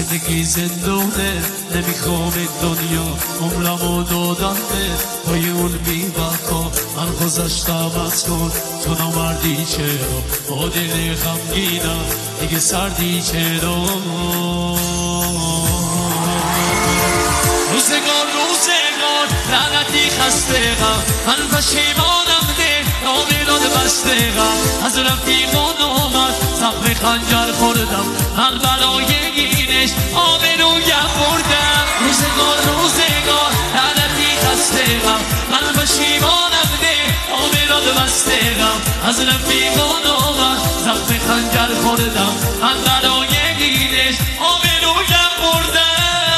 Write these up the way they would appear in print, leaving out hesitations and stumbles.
زندگی زندونه نمیخوام این دنیا عمرمو دادم به پای اون بی‌وفا من گذشتم از کن تو نامردی چرا با دل غمگینم دیگه سردی چرا روزگار لعنتی خسته غم من پشیمانم ده نامراد بسته غم از رفیقان اومد زخم خنجر خوردم من برای گینش آبرویم بردم روزگار لعنتی خسته غم من پشیمانم ده نامراد بسته غم از رفیقان اومد زخم خنجر خوردم من برای گینش آبرویم بردم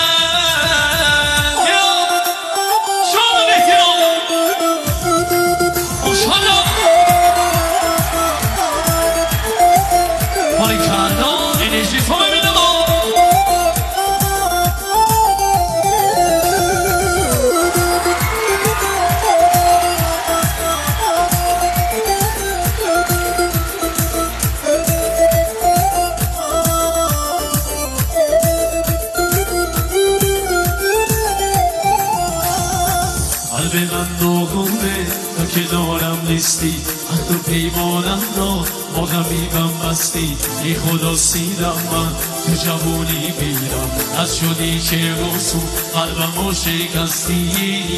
قلب من ناگونه تا که دارم نیستی حتی پیمانم را با غمیبم بستی ای خدا سیدم من تو جوانی بیرم از شدی چه رسو قلبم رو شکستی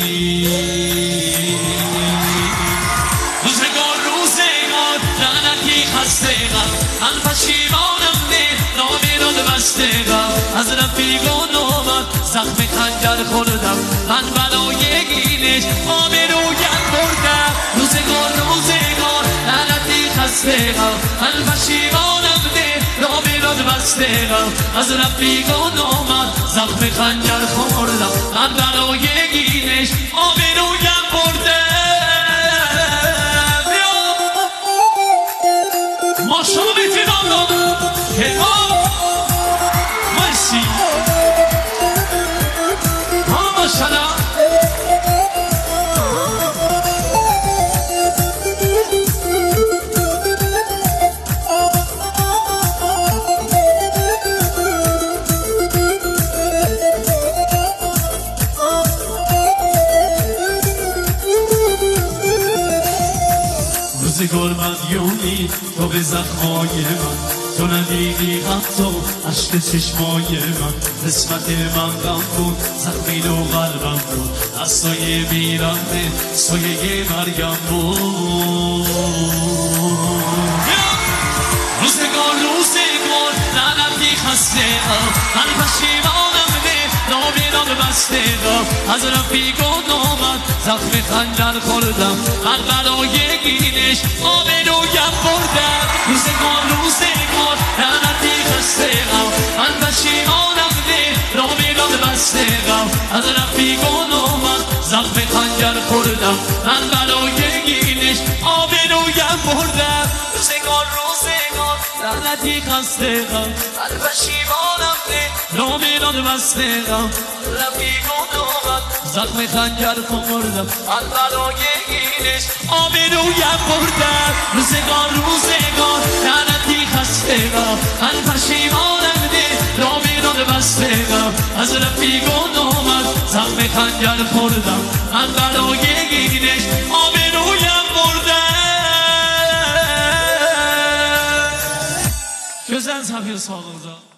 روزگار لعنتی خسته غم من پشیمانم ده نامراد بسته غم از رفیقان اومد زخم خنجر خوردم من بلای گینش آبرویم بردم روزگار لعنتی خسته غم من پشیمانم ده نامراد بسته غم از رفیقان اومد زخم خنجر خوردم من بلای گینش آبرویم بردم ما شما میتونم که ما مرسی ما ماشالله روزگار مدیونی تو به زخمای من تو ندیدی حتی عشق چشمای من قسمت من غم بود زخمی و قلبم بود از سایه بیرنده سایه مرگم بود روزگار لعنتی خسته من پشیمانم ده نامراد بسته غم از رفیقان اومد زخم خنجر خوردم من برای گینش آبرویم بردم روزگار لعنتی خسته غم من پشیمانم ده نامراد بسته غم از رفیقان اومد زخم خنجر خوردم من برای گینش آبرویم بردم روزگار لعنتی خسته غم من پشیمانم ده نامراد بسته غم رفیقان اومد زخم خنجر خوردم من برای گینش آبرویم بردم روزگار لعنتی خسته غم من پشیمانم ده نامراد بسته غم از رفیقان اومد زخم خنجر خوردم من برای گینش آبرویم بردم Gözleriniz hafif sağlığınıza.